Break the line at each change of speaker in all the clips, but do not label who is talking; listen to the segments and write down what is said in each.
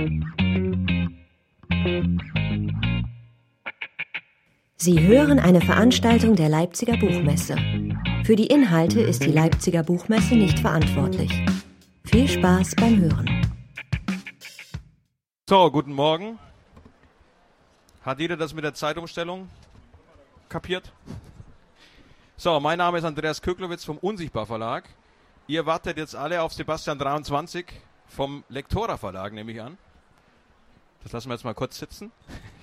Sie hören eine Veranstaltung der Leipziger Buchmesse. Für die Inhalte ist die Leipziger Buchmesse nicht verantwortlich. Viel Spaß beim Hören.
So, guten Morgen. Hat jeder das mit der Zeitumstellung kapiert? So, mein Name ist Andreas Köglowitz vom Unsichtbar Verlag. Ihr wartet jetzt alle auf Sebastian 23 vom Lektora Verlag, nehme ich an. Das lassen wir jetzt mal kurz sitzen.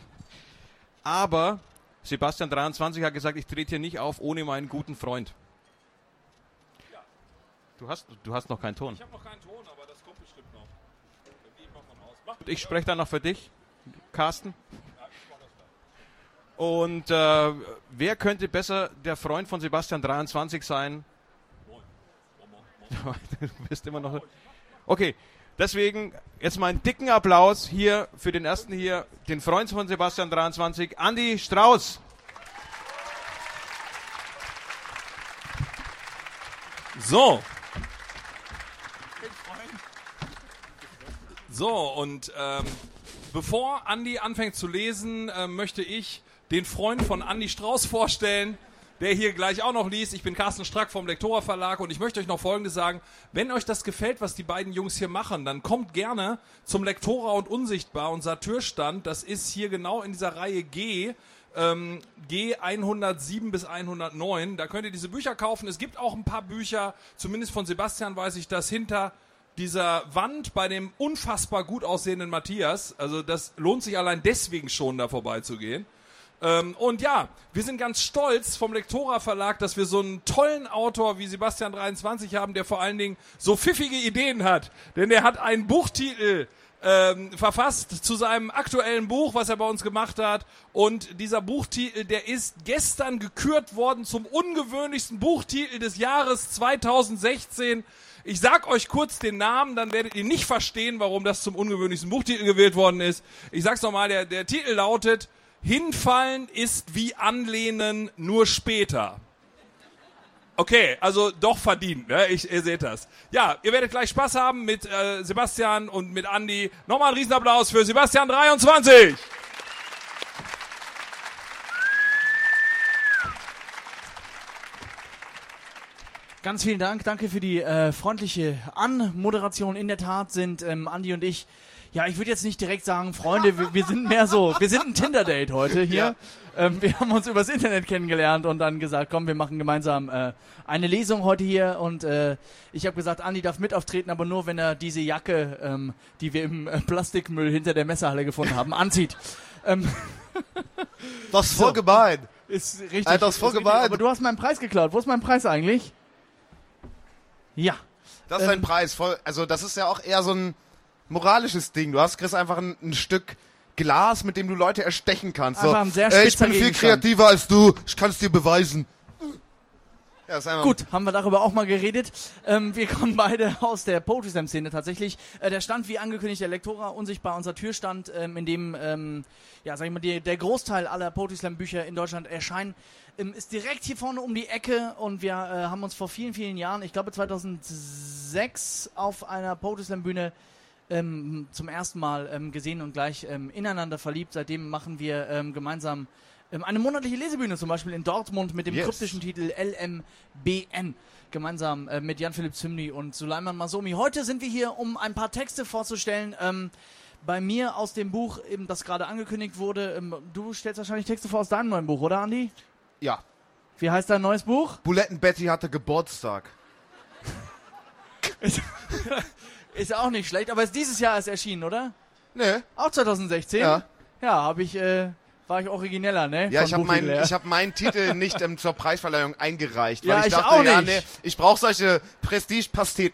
Aber Sebastian 23 hat gesagt, ich trete hier nicht auf ohne meinen guten Freund.
Ja.
Du hast noch keinen Ton.
Ich habe noch keinen Ton, aber das kommt bestimmt noch. Da gehe ich mal von aus.
Ich spreche dann noch für dich, Carsten.
Ja, ich mach das gleich.
Und wer könnte besser der Freund von Sebastian 23 sein? Du bist immer noch... Okay, deswegen jetzt mal einen dicken Applaus hier für den ersten hier, den Freund von Sebastian 23, Andi Strauß.
So, und bevor Andi anfängt zu lesen, möchte ich den Freund von Andi Strauß vorstellen, der hier gleich auch noch liest. Ich bin Carsten Strack vom Lektora Verlag und ich möchte euch noch Folgendes sagen. Wenn euch das gefällt, was die beiden Jungs hier machen, dann kommt gerne zum Lektora und Unsichtbar, unser Türstand. Das ist hier genau in dieser Reihe G. G 107 bis 109. Da könnt ihr diese Bücher kaufen. Es gibt auch ein paar Bücher, zumindest von Sebastian weiß ich das, hinter dieser Wand bei dem unfassbar gut aussehenden Matthias. Also das lohnt sich allein deswegen schon, da vorbeizugehen. Und ja, wir sind ganz stolz vom Lektora Verlag, dass wir so einen tollen Autor wie Sebastian 23 haben, der vor allen Dingen so pfiffige Ideen hat. Denn der hat einen Buchtitel verfasst zu seinem aktuellen Buch, was er bei uns gemacht hat. Und dieser Buchtitel, der ist gestern gekürt worden zum ungewöhnlichsten Buchtitel des Jahres 2016. Ich sag euch kurz den Namen, dann werdet ihr nicht verstehen, warum das zum ungewöhnlichsten Buchtitel gewählt worden ist. Ich sag's nochmal, der Titel lautet: Hinfallen ist wie Anlehnen, nur später. Okay, also doch verdient, ne? Ihr seht das. Ja, ihr werdet gleich Spaß haben mit Sebastian und mit Andi. Nochmal einen Riesenapplaus für Sebastian 23.
Ganz vielen Dank, danke für die freundliche Anmoderation. In der Tat sind Andi und ich, ja, ich würde jetzt nicht direkt sagen, Freunde, wir sind mehr so, wir sind ein Tinder-Date heute hier. Ja. Wir haben uns übers Internet kennengelernt und dann gesagt, komm, wir machen gemeinsam eine Lesung heute hier und ich habe gesagt, Andi darf mit auftreten, aber nur, wenn er diese Jacke, die wir im Plastikmüll hinter der Messehalle gefunden haben, anzieht.
Das ist voll gemein.
Ist richtig.
Alter, das ist voll gemein.
Aber du hast meinen Preis geklaut. Wo ist mein Preis eigentlich? Ja.
Das ist ein Preis. Also das ist ja auch eher so ein moralisches Ding. Kriegst einfach ein Stück Glas, mit dem du Leute erstechen kannst.
Einfach ein sehr spitzer
ich bin viel
Gegenstand.
kreativer als du, ich kann es dir beweisen. Ja, ist einfach
Gut, haben wir darüber auch mal geredet. Wir kommen beide aus der Poetry Slam Szene tatsächlich. Der Stand, wie angekündigt, der Lektora Unsichtbar, unser Türstand, in dem, ja, sag ich mal, der Großteil aller Poetry Slam Bücher in Deutschland erscheinen, ist direkt hier vorne um die Ecke und wir haben uns vor vielen, vielen Jahren, ich glaube 2006, auf einer Poetry Slam Bühne zum ersten Mal gesehen und gleich ineinander verliebt. Seitdem machen wir gemeinsam eine monatliche Lesebühne, zum Beispiel in Dortmund mit dem kryptischen Titel LMBN. Gemeinsam mit Jan-Philipp Zymny und Suleiman Masomi. Heute sind wir hier, um ein paar Texte vorzustellen. Bei mir aus dem Buch, eben, das gerade angekündigt wurde. Du stellst wahrscheinlich Texte vor aus deinem neuen Buch, oder Andi?
Ja.
Wie heißt dein neues Buch?
Buletten Betty hatte Geburtstag.
Ist auch nicht schlecht, aber ist dieses Jahr erst erschienen, oder?
Nee.
Auch 2016?
Ja.
Ja, war ich origineller, ne?
Ja,
Von
ich hab meinen Titel nicht zur Preisverleihung eingereicht, weil
Ja,
ich
ich
dachte,
auch
ja,
nicht.
nee, ich brauche solche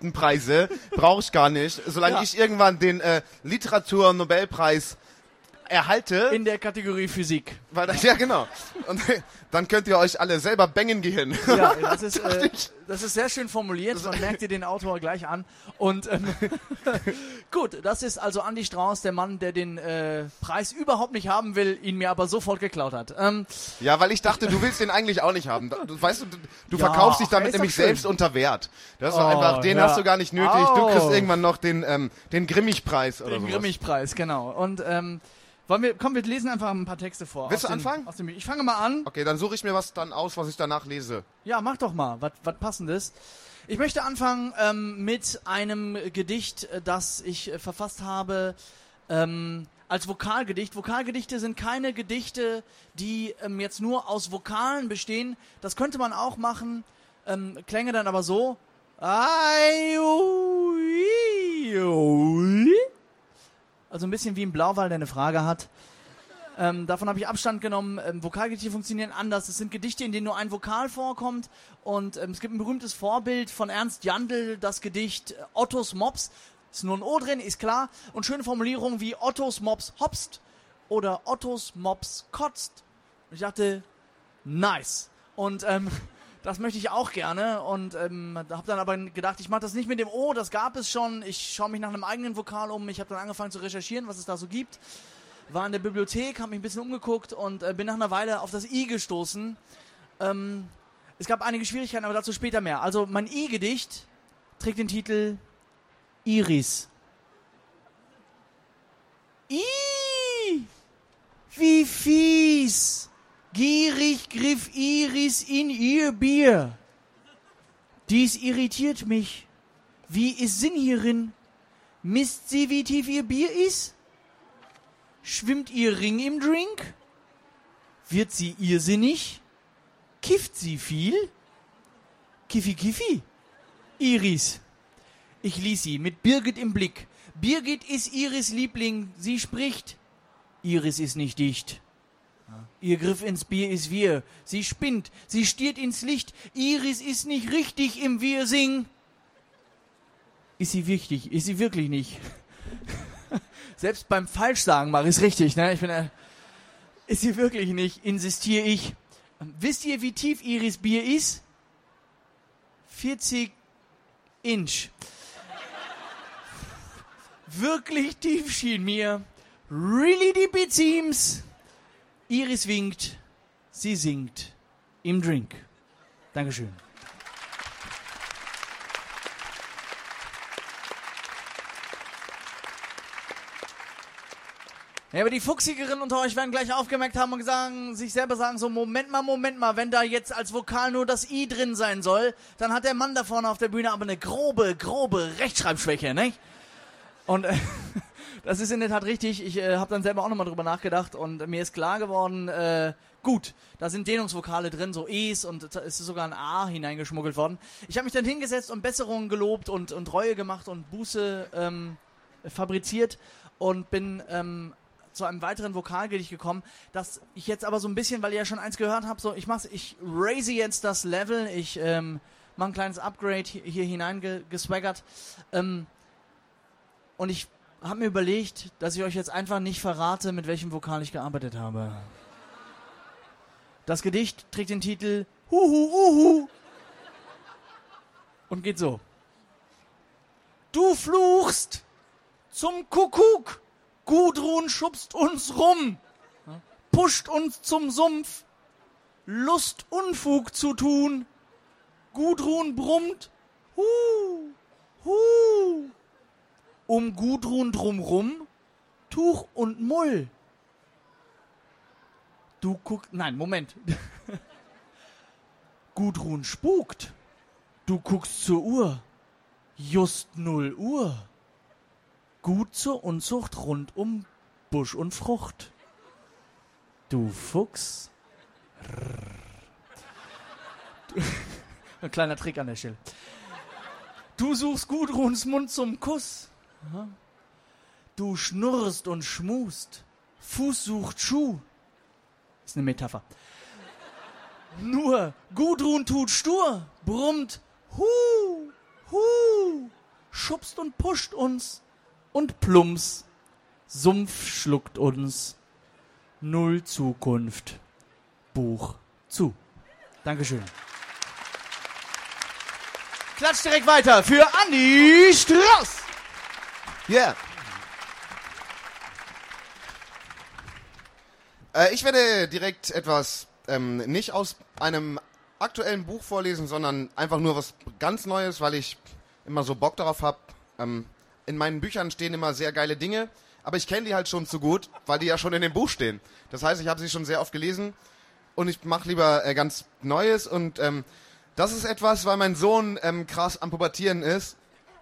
Prestige-Pastetenpreise, brauche ich gar nicht. Solange ich irgendwann den Literatur-Nobelpreis erhalte.
In der Kategorie Physik.
Weil das, ja, genau. Und dann könnt ihr euch alle selber bängen gehen.
Ja, das ist sehr schön formuliert. Man merkt dir den Autor gleich an. Und gut, das ist also Andi Strauß, der Mann, der den Preis überhaupt nicht haben will, ihn mir aber sofort geklaut hat.
Ja, weil ich dachte, du willst den eigentlich auch nicht haben. Du weißt, du
Ja,
verkaufst dich
er
damit
ist
nämlich
doch schön.
selbst unter Wert. Das ist doch einfach, den
ja.
hast du gar nicht nötig. Du kriegst irgendwann noch den Grimmig-Preis oder
Den
sowas.
Grimmig-Preis, genau. Und wir lesen einfach ein paar Texte vor.
Willst du anfangen?
Ich fange mal an.
Okay, dann suche ich mir was dann aus, was ich danach lese.
Ja, mach doch mal, was Passendes. Ich möchte anfangen mit einem Gedicht, das ich verfasst habe als Vokalgedicht. Vokalgedichte sind keine Gedichte, die jetzt nur aus Vokalen bestehen. Das könnte man auch machen, klänge dann aber so. Also ein bisschen wie ein Blauwal, der eine Frage hat. Davon habe ich Abstand genommen. Vokalgedichte funktionieren anders. Es sind Gedichte, in denen nur ein Vokal vorkommt. Und es gibt ein berühmtes Vorbild von Ernst Jandl, das Gedicht Ottos Mops. Ist nur ein O drin, ist klar. Und schöne Formulierungen wie Ottos Mops hopst oder Ottos Mops kotzt. Und ich dachte, nice. Und das möchte ich auch gerne. Und habe dann aber gedacht, ich mache das nicht mit dem O, das gab es schon. Ich schaue mich nach einem eigenen Vokal um. Ich habe dann angefangen zu recherchieren, was es da so gibt. War in der Bibliothek, habe mich ein bisschen umgeguckt und bin nach einer Weile auf das I gestoßen. Es gab einige Schwierigkeiten, aber dazu später mehr. Also mein I-Gedicht trägt den Titel Iris. Wie fies! Gierig griff Iris in ihr Bier. Dies irritiert mich. Wie ist Sinn hierin? Misst sie, wie tief ihr Bier ist? Schwimmt ihr Ring im Drink? Wird sie irrsinnig? Kifft sie viel? Kiffi, Kiffi? Iris. Ich ließ sie mit Birgit im Blick. Birgit ist Iris Liebling. Sie spricht. Iris ist nicht dicht. Ihr Griff ins Bier ist wir. Sie spinnt. Sie stiert ins Licht. Iris ist nicht richtig im Wir-Sing. Ist sie wichtig? Ist sie wirklich nicht? Selbst beim Falschsagen mache ich es richtig, ne? Ist sie wirklich nicht, insistiere ich. Wisst ihr, wie tief Iris Bier ist? 40 Inch. Wirklich tief schien mir. Really deep it seems. Iris winkt, sie singt im Drink. Dankeschön. Ja, aber die Fuchsigeren unter euch werden gleich aufgemerkt haben und sich selber sagen so, Moment mal, wenn da jetzt als Vokal nur das I drin sein soll, dann hat der Mann da vorne auf der Bühne aber eine grobe Rechtschreibschwäche, ne? Und das ist in der Tat richtig. Ich habe dann selber auch nochmal drüber nachgedacht und mir ist klar geworden, gut, da sind Dehnungsvokale drin, so E's und es ist sogar ein A hineingeschmuggelt worden. Ich habe mich dann hingesetzt und Besserungen gelobt und Reue gemacht und Buße fabriziert und bin zu einem weiteren Vokalgedicht gekommen, das ich jetzt aber so ein bisschen, weil ihr ja schon eins gehört habt, so ich raise jetzt das Level, ich mache ein kleines Upgrade hier hineingeswaggert und ich habe mir überlegt, dass ich euch jetzt einfach nicht verrate, mit welchem Vokal ich gearbeitet habe. Das Gedicht trägt den Titel Huhu und geht so. Du fluchst zum Kuckuck, Gudrun schubst uns rum, pusht uns zum Sumpf, Lust Unfug zu tun, Gudrun brummt, um Gudrun drumrum, Tuch und Mull. Du guckst, nein, Moment. Gudrun spukt, du guckst zur Uhr, just 0 Uhr. Gut zur Unzucht rund um Busch und Frucht. Du Fuchs. Ein kleiner Trick an der Stelle. Du suchst Gudruns Mund zum Kuss. Du schnurrst und schmust. Fuß sucht Schuh. Ist eine Metapher. Nur Gudrun tut stur, brummt schubst und pusht uns. Und plumps, Sumpf schluckt uns Null Zukunft. Buch zu. Dankeschön. Klatsch direkt weiter für Andi Strauß.
Yeah. Ich werde direkt etwas nicht aus einem aktuellen Buch vorlesen, sondern einfach nur was ganz Neues, weil ich immer so Bock darauf habe. In meinen Büchern stehen immer sehr geile Dinge, aber ich kenne die halt schon zu gut, weil die ja schon in dem Buch stehen. Das heißt, ich habe sie schon sehr oft gelesen und ich mache lieber ganz Neues und das ist etwas, weil mein Sohn krass am Pubertieren ist.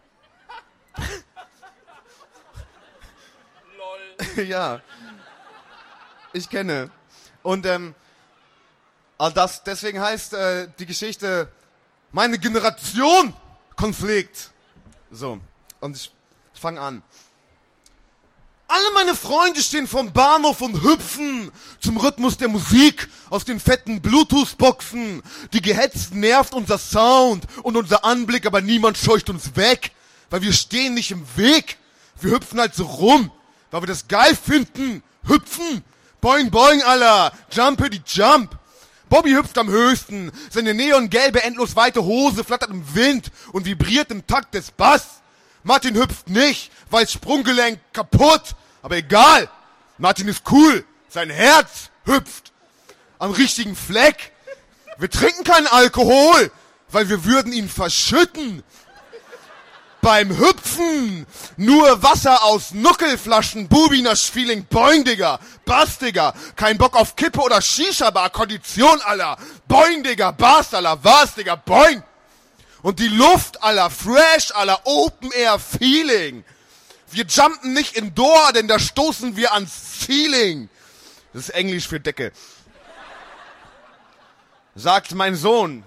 Lol. Ja. Ich kenne. Und deswegen heißt die Geschichte Meine Generation Konflikt. So, und ich fange an. Alle meine Freunde stehen vom Bahnhof und hüpfen zum Rhythmus der Musik aus den fetten Bluetooth-Boxen. Die gehetzt nervt unser Sound und unser Anblick, aber niemand scheucht uns weg, weil wir stehen nicht im Weg. Wir hüpfen halt so rum, weil wir das geil finden. Hüpfen. Boing, boing, Alter. Jumpity jump. Bobby hüpft am höchsten. Seine neongelbe, endlos weite Hose flattert im Wind und vibriert im Takt des Bass. Martin hüpft nicht, weil Sprunggelenk kaputt. Aber egal. Martin ist cool. Sein Herz hüpft. Am richtigen Fleck. Wir trinken keinen Alkohol, weil wir würden ihn verschütten. Beim Hüpfen nur Wasser aus Nuckelflaschen, Bubinasch-Feeling, boing, Digga, Bass, Digga, kein Bock auf Kippe oder Shisha-Bar, Kondition, Alter, boing, Digga, Bass, Alter, was, Digga, boing. Und die Luft, Alter, fresh, Alter, Open-Air-Feeling. Wir jumpen nicht indoor, denn da stoßen wir ans Ceiling. Das ist Englisch für Decke. Sagt mein Sohn.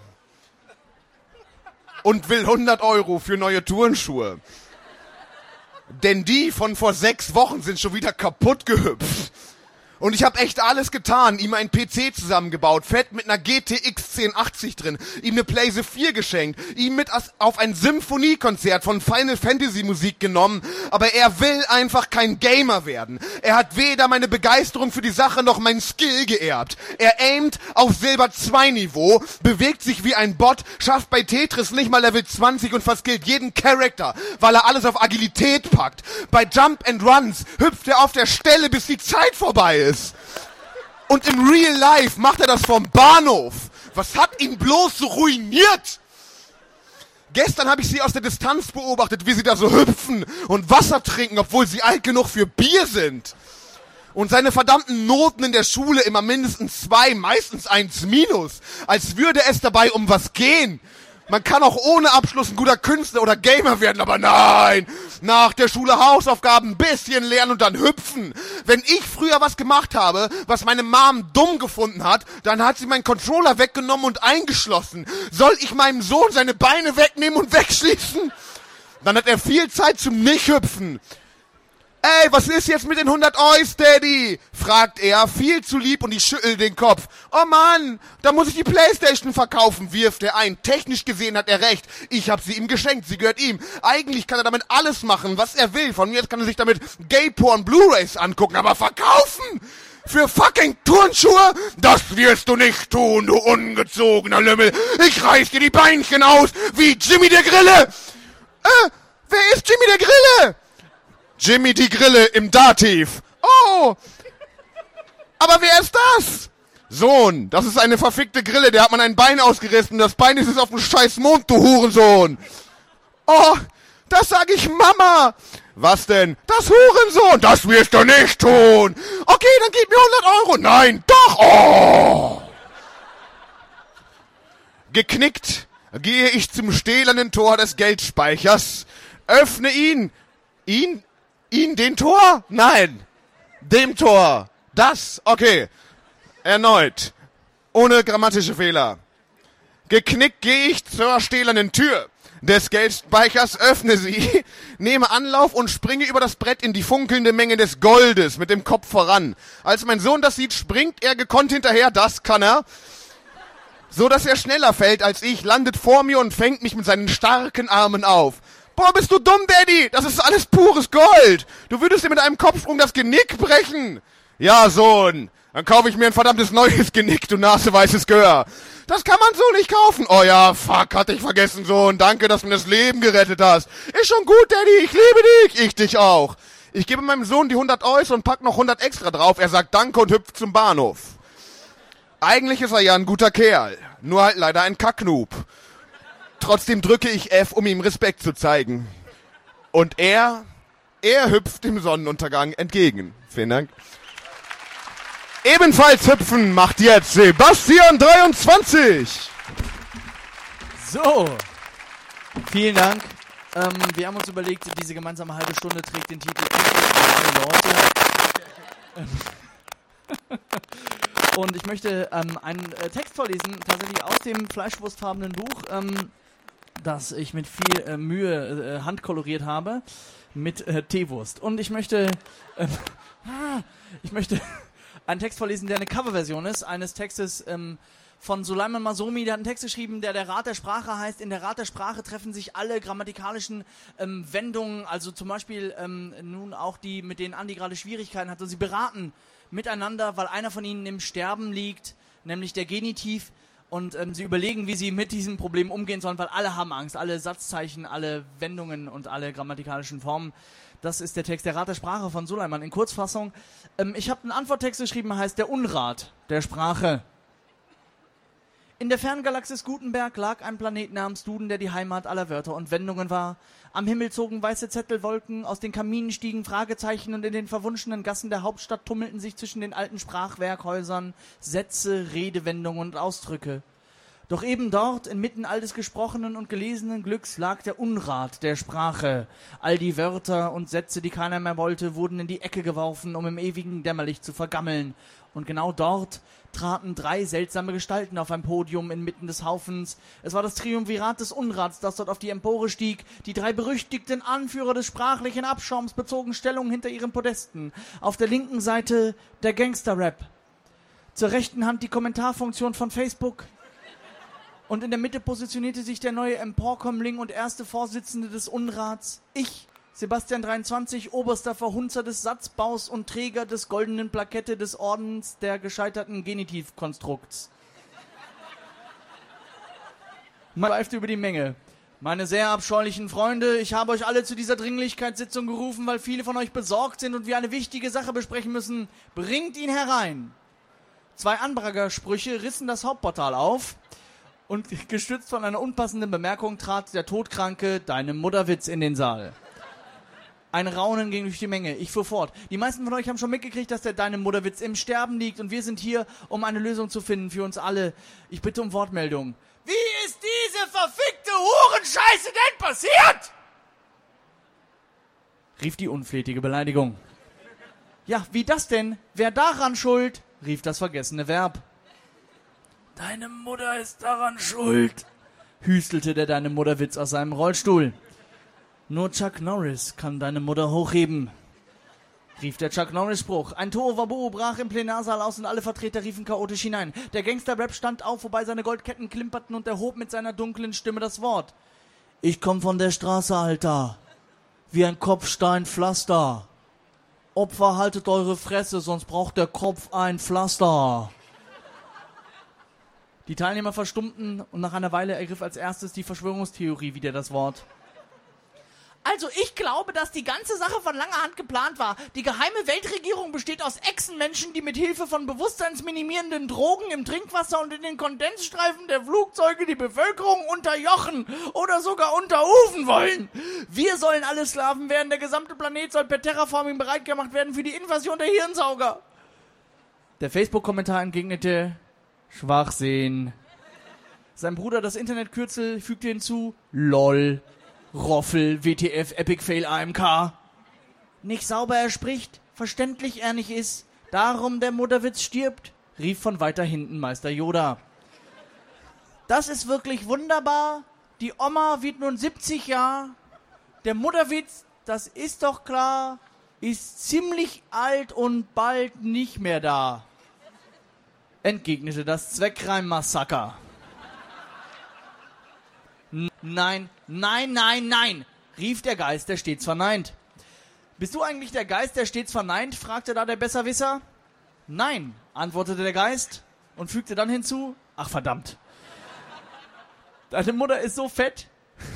Und will 100 € für neue Turnschuhe. Denn die von vor 6 Wochen sind schon wieder kaputt gehüpft. Und ich habe echt alles getan, ihm einen PC zusammengebaut, fett mit einer GTX 1080 drin, ihm eine PlayStation 4 geschenkt, ihm mit auf ein Symphoniekonzert von Final Fantasy Musik genommen, aber er will einfach kein Gamer werden. Er hat weder meine Begeisterung für die Sache noch meinen Skill geerbt. Er aimt auf Silber 2 Niveau, bewegt sich wie ein Bot, schafft bei Tetris nicht mal Level 20 und verskillt jeden Charakter, weil er alles auf Agilität packt. Bei Jump and Runs hüpft er auf der Stelle, bis die Zeit vorbei ist. Und im Real Life macht er das vom Bahnhof. Was hat ihn bloß so ruiniert? Gestern habe ich sie aus der Distanz beobachtet, wie sie da so hüpfen und Wasser trinken, obwohl sie alt genug für Bier sind. Und seine verdammten Noten in der Schule immer mindestens 2, meistens 1-, als würde es dabei um was gehen. Man kann auch ohne Abschluss ein guter Künstler oder Gamer werden, aber nein! Nach der Schule Hausaufgaben, ein bisschen lernen und dann hüpfen. Wenn ich früher was gemacht habe, was meine Mom dumm gefunden hat, dann hat sie meinen Controller weggenommen und eingeschlossen. Soll ich meinem Sohn seine Beine wegnehmen und wegschließen? Dann hat er viel Zeit zum Nicht-Hüpfen. Ey, was ist jetzt mit den 100 €, Daddy? Fragt er, viel zu lieb, und ich schüttel den Kopf. Oh Mann, da muss ich die Playstation verkaufen, wirft er ein. Technisch gesehen hat er recht. Ich hab sie ihm geschenkt, sie gehört ihm. Eigentlich kann er damit alles machen, was er will. Von mir jetzt kann er sich damit Gay-Porn Blu-Rays angucken, aber verkaufen? Für fucking Turnschuhe? Das wirst du nicht tun, du ungezogener Lümmel. Ich reiß dir die Beinchen aus, wie Jimmy der Grille. Wer ist Jimmy der Grille? Jimmy die Grille im Dativ. Oh! Aber wer ist das? Sohn, das ist eine verfickte Grille, der hat man ein Bein ausgerissen. Das Bein ist jetzt auf dem scheiß Mond, du Hurensohn. Oh, das sag ich Mama. Was denn? Das Hurensohn. Das wirst du nicht tun. Okay, dann gib mir 100 €. Nein, doch. Oh! Geknickt gehe ich zum stählernen Tor des Geldspeichers. Öffne ihn. Ihn, den Tor? Nein. Dem Tor. Das. Okay. Erneut. Ohne grammatische Fehler. Geknickt gehe ich zur stählernen Tür des Geldspeichers, öffne sie, nehme Anlauf und springe über das Brett in die funkelnde Menge des Goldes mit dem Kopf voran. Als mein Sohn das sieht, springt er gekonnt hinterher, das kann er, so dass er schneller fällt als ich, landet vor mir und fängt mich mit seinen starken Armen auf. Boah, bist du dumm, Daddy? Das ist alles pures Gold. Du würdest dir mit einem Kopfsprung das Genick brechen. Ja, Sohn. Dann kaufe ich mir ein verdammtes neues Genick, du naseweißes Gehör. Das kann man so nicht kaufen. Oh ja, fuck, hatte ich vergessen, Sohn. Danke, dass du mir das Leben gerettet hast. Ist schon gut, Daddy, ich liebe dich. Ich dich auch. Ich gebe meinem Sohn die 100 € und pack noch 100 extra drauf. Er sagt Danke und hüpft zum Bahnhof. Eigentlich ist er ja ein guter Kerl. Nur halt leider ein Kacknoob. Trotzdem drücke ich F, um ihm Respekt zu zeigen. Und er hüpft dem Sonnenuntergang entgegen. Vielen Dank. Ebenfalls hüpfen macht jetzt Sebastian 23.
So, vielen Dank. Wir haben uns überlegt, diese gemeinsame halbe Stunde trägt den Titel Leute. Und ich möchte einen Text vorlesen, tatsächlich aus dem fleischwurstfarbenen Buch, das ich mit viel Mühe handkoloriert habe, mit Teewurst. Und ich möchte einen Text vorlesen, der eine Coverversion ist, eines Textes von Suleiman Masomi. Der hat einen Text geschrieben, der Rat der Sprache heißt. In der Rat der Sprache treffen sich alle grammatikalischen Wendungen, also zum Beispiel nun auch die, mit denen Andi gerade Schwierigkeiten hat. Und sie beraten miteinander, weil einer von ihnen im Sterben liegt, nämlich der Genitiv. Und sie überlegen, wie sie mit diesem Problem umgehen sollen, weil alle haben Angst. Alle Satzzeichen, alle Wendungen und alle grammatikalischen Formen. Das ist der Text der Rat der Sprache von Suleiman. In Kurzfassung, ich habe einen Antworttext geschrieben, heißt der Unrat der Sprache. In der fernen Galaxis Gutenberg lag ein Planet namens Duden, der die Heimat aller Wörter und Wendungen war. Am Himmel zogen weiße Zettelwolken, aus den Kaminen stiegen Fragezeichen und in den verwunschenen Gassen der Hauptstadt tummelten sich zwischen den alten Sprachwerkhäusern Sätze, Redewendungen und Ausdrücke. Doch eben dort, inmitten all des gesprochenen und gelesenen Glücks, lag der Unrat der Sprache. All die Wörter und Sätze, die keiner mehr wollte, wurden in die Ecke geworfen, um im ewigen Dämmerlicht zu vergammeln. Und genau dort traten 3 seltsame Gestalten auf ein Podium inmitten des Haufens. Es war das Triumvirat des Unrats, das dort auf die Empore stieg. Die 3 berüchtigten Anführer des sprachlichen Abschaums bezogen Stellung hinter ihren Podesten. Auf der linken Seite der Gangster-Rap. Zur rechten Hand die Kommentarfunktion von Facebook. Und in der Mitte positionierte sich der neue Emporkömmling und erste Vorsitzende des Unrats. Ich, Sebastian 23, oberster Verhunzer des Satzbaus und Träger des goldenen Plakette des Ordens der gescheiterten Genitivkonstrukts. Man pfeift über die Menge. Meine sehr abscheulichen Freunde, ich habe euch alle zu dieser Dringlichkeitssitzung gerufen, weil viele von euch besorgt sind und wir eine wichtige Sache besprechen müssen. Bringt ihn herein. 2 Anbragersprüche rissen das Hauptportal auf. Und gestützt von einer unpassenden Bemerkung trat der todkranke Deine Mutterwitz in den Saal. Ein Raunen ging durch die Menge. Ich fuhr fort. Die meisten von euch haben schon mitgekriegt, dass der Deine Mutterwitz im Sterben liegt und wir sind hier, um eine Lösung zu finden für uns alle. Ich bitte um Wortmeldung. Wie ist diese verfickte Hurenscheiße denn passiert? Rief die unflätige Beleidigung. Ja, wie das denn? Wer daran schuld? Rief das vergessene Verb. Deine Mutter ist daran schuld, hüstelte der Deine Mutterwitz aus seinem Rollstuhl. Nur Chuck Norris kann deine Mutter hochheben, rief der Chuck Norris-Spruch. Ein Tohuwabohu brach im Plenarsaal aus und alle Vertreter riefen chaotisch hinein. Der Gangster-Rap stand auf, wobei seine Goldketten klimperten und erhob mit seiner dunklen Stimme das Wort. Ich komm von der Straße, Alter, wie ein Kopfsteinpflaster. Opfer, haltet eure Fresse, sonst braucht der Kopf ein Pflaster. Die Teilnehmer verstummten und nach einer Weile ergriff als erstes die Verschwörungstheorie wieder das Wort. Also ich glaube, dass die ganze Sache von langer Hand geplant war. Die geheime Weltregierung besteht aus Echsenmenschen, die mit Hilfe von bewusstseinsminimierenden Drogen im Trinkwasser und in den Kondensstreifen der Flugzeuge die Bevölkerung unterjochen oder sogar unterufen wollen. Wir sollen alle Sklaven werden, der gesamte Planet soll per Terraforming bereit gemacht werden für die Invasion der Hirnsauger. Der Facebook-Kommentar entgegnete: Schwachsinn. Sein Bruder, das Internetkürzel, fügte hinzu: LOL, Roffel, WTF, Epic Fail, AMK. Nicht sauber er spricht, verständlich er nicht ist, darum der Mutterwitz stirbt, rief von weiter hinten Meister Yoda. Das ist wirklich wunderbar, die Oma wird nun 70 Jahre, der Mutterwitz, das ist doch klar, ist ziemlich alt und bald nicht mehr da, entgegnete das Zweckreim-Massaker. Nein, nein, nein, nein, rief der Geist, der stets verneint. Bist du eigentlich der Geist, der stets verneint, fragte da der Besserwisser. Nein, antwortete der Geist und fügte dann hinzu, ach verdammt, deine Mutter ist so fett.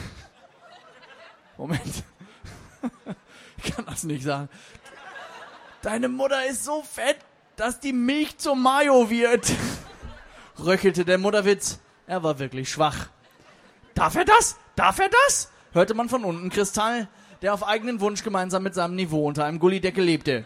Moment, ich kann das nicht sagen. Deine Mutter ist so fett, dass die Milch zur Mayo wird, röchelte der Mutterwitz. Er war wirklich schwach. Darf er das? Darf er das? Hörte man von unten Kristall, der auf eigenen Wunsch gemeinsam mit seinem Niveau unter einem Gullideckel lebte.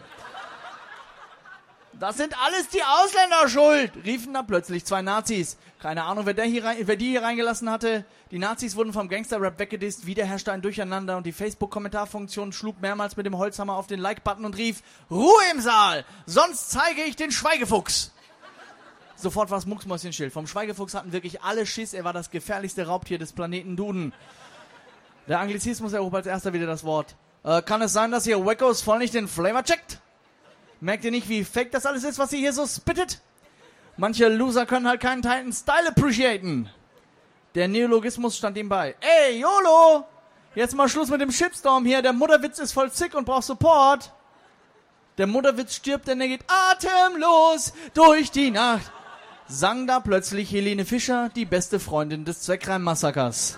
Das sind alles die Ausländer schuld, riefen da plötzlich zwei Nazis. Keine Ahnung, wer die hier reingelassen hatte. Die Nazis wurden vom Gangster-Rap weggedisst, wieder herrschte ein Durcheinander und die Facebook-Kommentarfunktion schlug mehrmals mit dem Holzhammer auf den Like-Button und rief, Ruhe im Saal, sonst zeige ich den Schweigefuchs. Sofort war es Mucksmäuschenschild. Vom Schweigefuchs hatten wirklich alle Schiss, er war das gefährlichste Raubtier des Planeten Duden. Der Anglizismus erhob als erster wieder das Wort. Kann es sein, dass ihr Wackos voll nicht den Flavor checkt? Merkt ihr nicht, wie fake das alles ist, was ihr hier so spittet? Manche Loser können halt keinen Titan Style appreciaten. Der Neologismus stand ihm bei. Ey, YOLO! Jetzt mal Schluss mit dem Shitstorm hier. Der Mutterwitz ist voll sick und braucht Support. Der Mutterwitz stirbt, denn er geht atemlos durch die Nacht. Sang da plötzlich Helene Fischer, die beste Freundin des Zweckreim-Massakers.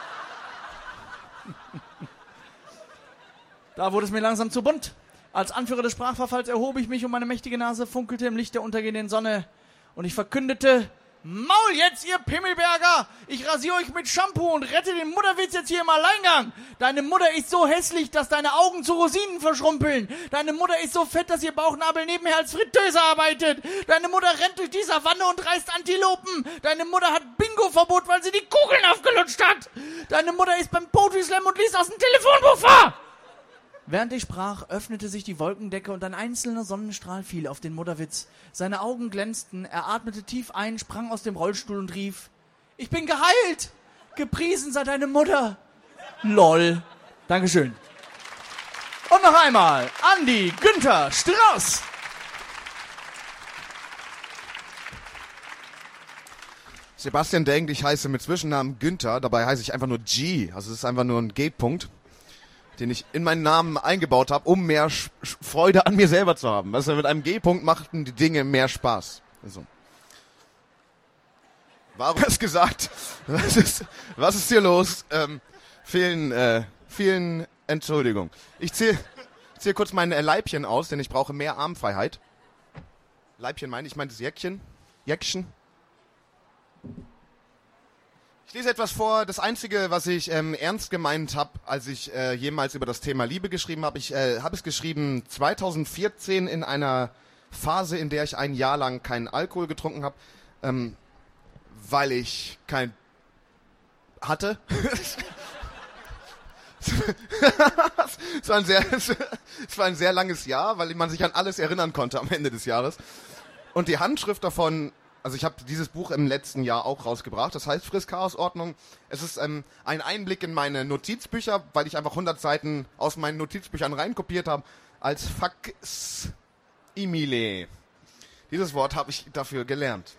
Da wurde es mir langsam zu bunt. Als Anführer des Sprachverfalls erhob ich mich und meine mächtige Nase funkelte im Licht der untergehenden Sonne. Und ich verkündete, Maul jetzt, ihr Pimmelberger! Ich rasiere euch mit Shampoo und rette den Mutterwitz jetzt hier im Alleingang! Deine Mutter ist so hässlich, dass deine Augen zu Rosinen verschrumpeln! Deine Mutter ist so fett, dass ihr Bauchnabel nebenher als Fritteuse arbeitet! Deine Mutter rennt durch die Savanne und reißt Antilopen! Deine Mutter hat Bingo-Verbot, weil sie die Kugeln aufgelutscht hat! Deine Mutter ist beim Poetry Slam und liest aus dem Telefonbuch vor! Während ich sprach, öffnete sich die Wolkendecke und ein einzelner Sonnenstrahl fiel auf den Mutterwitz. Seine Augen glänzten, er atmete tief ein, sprang aus dem Rollstuhl und rief, ich bin geheilt! Gepriesen sei deine Mutter! LOL. Dankeschön. Und noch einmal, Andi Günther Strauß!
Sebastian denkt, ich heiße mit Zwischennamen Günther, dabei heiße ich einfach nur G. Also es ist einfach nur ein G-Punkt, den ich in meinen Namen eingebaut habe, um mehr Freude an mir selber zu haben. Also mit einem G-Punkt machten die Dinge mehr Spaß. Also. Warum hast du gesagt? Was ist hier los? Vielen Entschuldigung. Ich ziehe kurz mein Leibchen aus, denn ich brauche mehr Armfreiheit. Leibchen meine ich das Jäckchen. Jäckchen. Ich lese etwas vor. Das Einzige, was ich ernst gemeint habe, als ich jemals über das Thema Liebe geschrieben habe, ich habe es geschrieben 2014 in einer Phase, in der ich ein Jahr lang keinen Alkohol getrunken habe, weil ich kein hatte. Es war ein sehr langes Jahr, weil man sich an alles erinnern konnte am Ende des Jahres. Und die Handschrift davon. Also ich habe dieses Buch im letzten Jahr auch rausgebracht, das heißt Friss-Chaos-Ordnung. Es ist ein Einblick in meine Notizbücher, weil ich einfach 100 Seiten aus meinen Notizbüchern reinkopiert habe, als Faksimile. Dieses Wort habe ich dafür gelernt.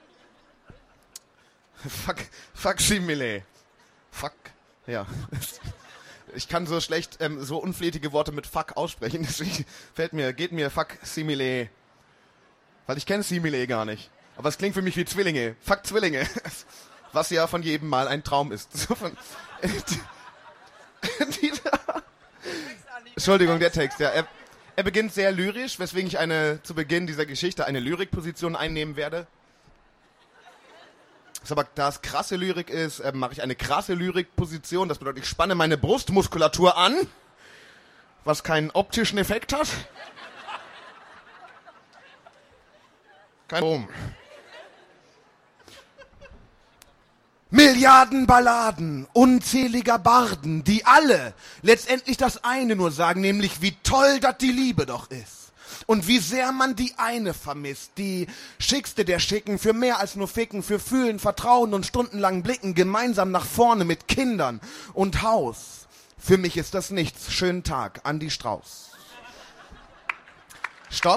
Faksimile. Ja. Ich kann so schlecht so unflätige Worte mit Fuck aussprechen, deswegen geht mir Faksimile, weil ich kenne Simile gar nicht. Aber es klingt für mich wie Zwillinge. Fuck Zwillinge. Was ja von jedem Mal ein Traum ist. So Entschuldigung, der Text. Ja, er beginnt sehr lyrisch, weswegen ich zu Beginn dieser Geschichte eine Lyrikposition einnehmen werde. Aber da es krasse Lyrik ist, mache ich eine krasse Lyrikposition. Das bedeutet, ich spanne meine Brustmuskulatur an, was keinen optischen Effekt hat. Kein Problem. Milliarden Balladen, unzähliger Barden, die alle letztendlich das eine nur sagen, nämlich wie toll das die Liebe doch ist. Und wie sehr man die eine vermisst, die Schickste der Schicken, für mehr als nur Ficken, für Fühlen, Vertrauen und stundenlang Blicken, gemeinsam nach vorne mit Kindern und Haus. Für mich ist das nichts. Schönen Tag, Andi Strauß. Stopp.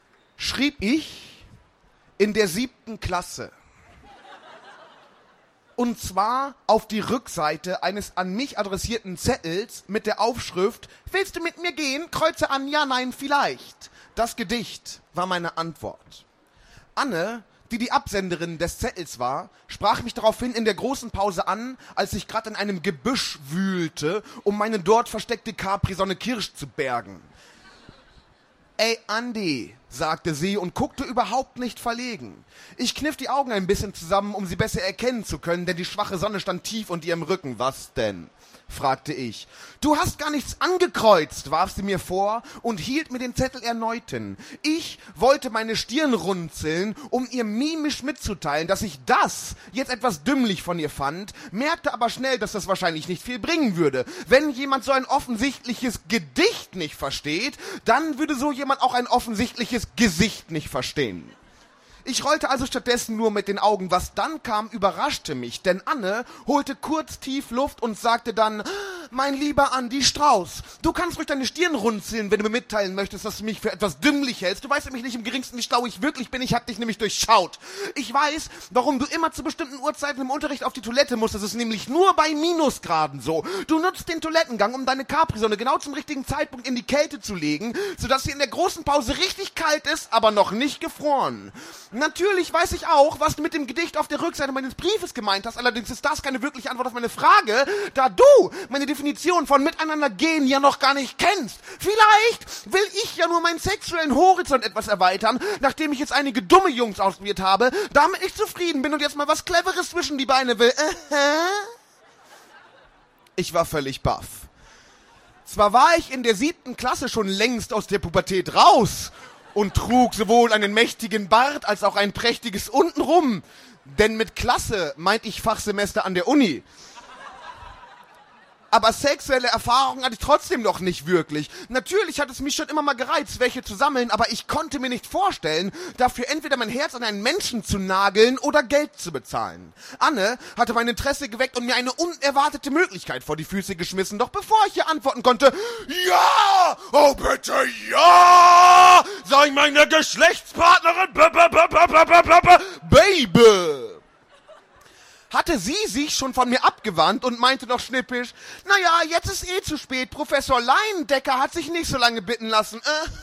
Schrieb ich in der 7. Klasse. Und zwar auf die Rückseite eines an mich adressierten Zettels mit der Aufschrift: Willst du mit mir gehen? Kreuze an, ja, nein, vielleicht. Das Gedicht war meine Antwort. Anne, die Absenderin des Zettels war, sprach mich daraufhin in der großen Pause an, als ich gerade in einem Gebüsch wühlte, um meine dort versteckte Capri-Sonne Kirsch zu bergen. Ey, Andi, sagte sie und guckte überhaupt nicht verlegen. Ich kniff die Augen ein bisschen zusammen, um sie besser erkennen zu können, denn die schwache Sonne stand tief unter ihrem Rücken. Was denn? Fragte ich. Du hast gar nichts angekreuzt, warf sie mir vor und hielt mir den Zettel erneut hin. Ich wollte meine Stirn runzeln, um ihr mimisch mitzuteilen, dass ich das jetzt etwas dümmlich von ihr fand, merkte aber schnell, dass das wahrscheinlich nicht viel bringen würde. Wenn jemand so ein offensichtliches Gedicht nicht versteht, dann würde so jemand auch ein offensichtliches Gesicht nicht verstehen. Ich rollte also stattdessen nur mit den Augen. Was dann kam, überraschte mich, denn Anne holte kurz tief Luft und sagte dann: Mein lieber Andi Strauß, du kannst ruhig deine Stirn runzeln, wenn du mir mitteilen möchtest, dass du mich für etwas dümmlich hältst. Du weißt nämlich nicht im geringsten, wie schlau ich wirklich bin. Ich hab dich nämlich durchschaut. Ich weiß, warum du immer zu bestimmten Uhrzeiten im Unterricht auf die Toilette musst. Das ist nämlich nur bei Minusgraden so. Du nutzt den Toilettengang, um deine Capri-Sonne genau zum richtigen Zeitpunkt in die Kälte zu legen, sodass sie in der großen Pause richtig kalt ist, aber noch nicht gefroren. Natürlich weiß ich auch, was du mit dem Gedicht auf der Rückseite meines Briefes gemeint hast. Allerdings ist das keine wirkliche Antwort auf meine Frage, da du meine Definition von miteinander gehen ja noch gar nicht kennst. Vielleicht will ich ja nur meinen sexuellen Horizont etwas erweitern, nachdem ich jetzt einige dumme Jungs ausprobiert habe, damit ich zufrieden bin und jetzt mal was Cleveres zwischen die Beine will. Ich war völlig baff. Zwar war ich in der 7. Klasse schon längst aus der Pubertät raus und trug sowohl einen mächtigen Bart als auch ein prächtiges Untenrum. Denn mit Klasse meint ich Fachsemester an der Uni. Aber sexuelle Erfahrungen hatte ich trotzdem noch nicht wirklich. Natürlich hat es mich schon immer mal gereizt, welche zu sammeln, aber ich konnte mir nicht vorstellen, dafür entweder mein Herz an einen Menschen zu nageln oder Geld zu bezahlen. Anne hatte mein Interesse geweckt und mir eine unerwartete Möglichkeit vor die Füße geschmissen. Doch bevor ich ihr antworten konnte: Ja! Oh bitte, ja! Sei meine Geschlechtspartnerin, Baby! Hatte sie sich schon von mir abgewandt und meinte noch schnippisch: Naja, jetzt ist eh zu spät, Professor Leindecker hat sich nicht so lange bitten lassen.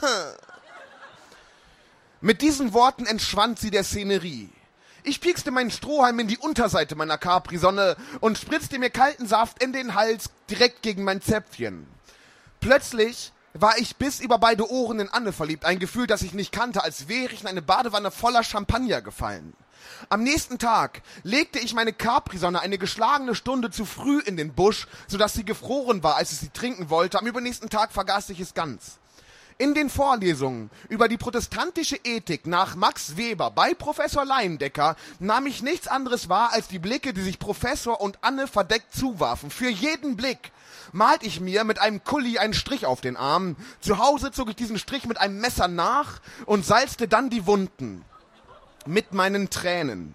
Mit diesen Worten entschwand sie der Szenerie. Ich piekste meinen Strohhalm in die Unterseite meiner Capri-Sonne und spritzte mir kalten Saft in den Hals direkt gegen mein Zäpfchen. Plötzlich war ich bis über beide Ohren in Anne verliebt, ein Gefühl, das ich nicht kannte, als wäre ich in eine Badewanne voller Champagner gefallen. Am nächsten Tag legte ich meine Capri-Sonne eine geschlagene Stunde zu früh in den Busch, sodass sie gefroren war, als ich sie trinken wollte. Am übernächsten Tag vergaß ich es ganz. In den Vorlesungen über die protestantische Ethik nach Max Weber bei Professor Leindecker nahm ich nichts anderes wahr als die Blicke, die sich Professor und Anne verdeckt zuwarfen. Für jeden Blick malte ich mir mit einem Kuli einen Strich auf den Arm. Zu Hause zog ich diesen Strich mit einem Messer nach und salzte dann die Wunden mit meinen Tränen.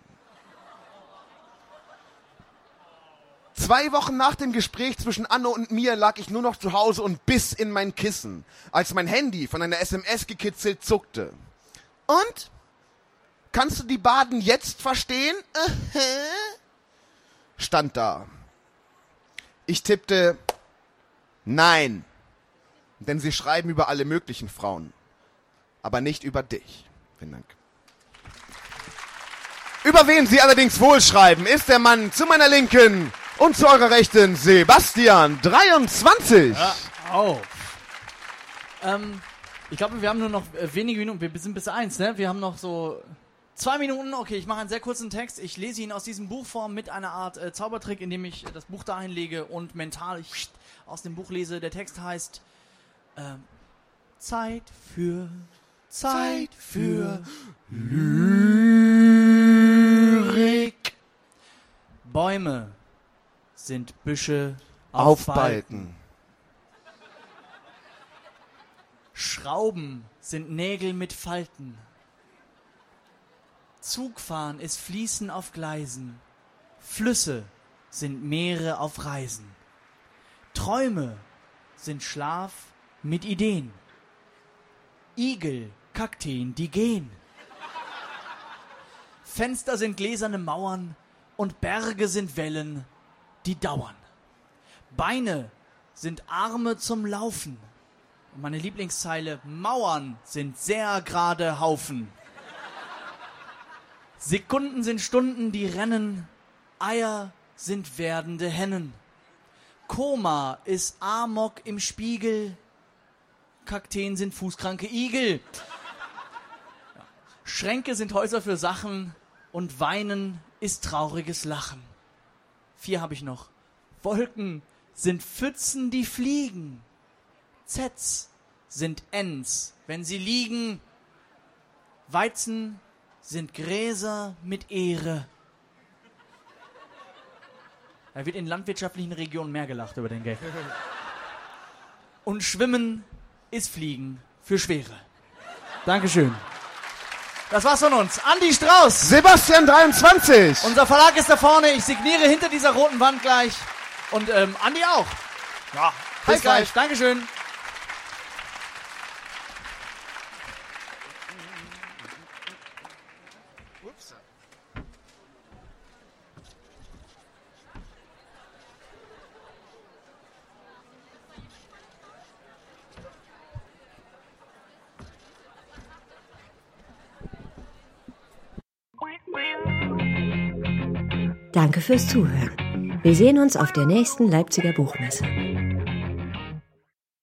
2 Wochen nach dem Gespräch zwischen Anne und mir lag ich nur noch zu Hause und biss in mein Kissen, als mein Handy von einer SMS gekitzelt zuckte. Und? Kannst du die Baden jetzt verstehen? Stand da. Ich tippte: Nein, denn sie schreiben über alle möglichen Frauen, aber nicht über dich. Vielen Dank. Über wen sie allerdings wohl schreiben, ist der Mann zu meiner Linken und zu eurer Rechten, Sebastian, 23.
Ja, auf. Ich glaube, wir haben nur noch wenige Minuten. Wir sind bis 1, ne? Wir haben noch so 2 Minuten. Okay, ich mache einen sehr kurzen Text. Ich lese ihn aus diesem Buch vor mit einer Art Zaubertrick, indem ich das Buch dahin lege und mental aus dem Buch lese. Der Text heißt Zeit für Lyrik. Bäume sind Büsche auf Balken. Schrauben sind Nägel mit Falten. Zugfahren ist Fließen auf Gleisen. Flüsse sind Meere auf Reisen. Träume sind Schlaf mit Ideen. Igel, Kakteen, die gehen. Fenster sind gläserne Mauern. und Berge sind Wellen, die dauern. Beine sind Arme zum Laufen. Und meine Lieblingszeile, Mauern sind sehr gerade Haufen. Sekunden sind Stunden, die rennen. Eier sind werdende Hennen. Koma ist Amok im Spiegel. Kakteen sind fußkranke Igel. Schränke sind Häuser für Sachen und Weinen ist trauriges Lachen. 4 habe ich noch. Wolken sind Pfützen, die fliegen. Zs sind Ns, wenn sie liegen. Weizen sind Gräser mit Ehre. Da wird in landwirtschaftlichen Regionen mehr gelacht über den Gag. Und Schwimmen ist Fliegen für Schwere. Dankeschön. Das war's von uns. Andi Strauß.
Sebastian 23.
Unser Verlag ist da vorne. Ich signiere hinter dieser roten Wand gleich. Und Andi auch. Ja, bis gleich. Dankeschön.
Danke fürs Zuhören. Wir sehen uns auf der nächsten Leipziger Buchmesse.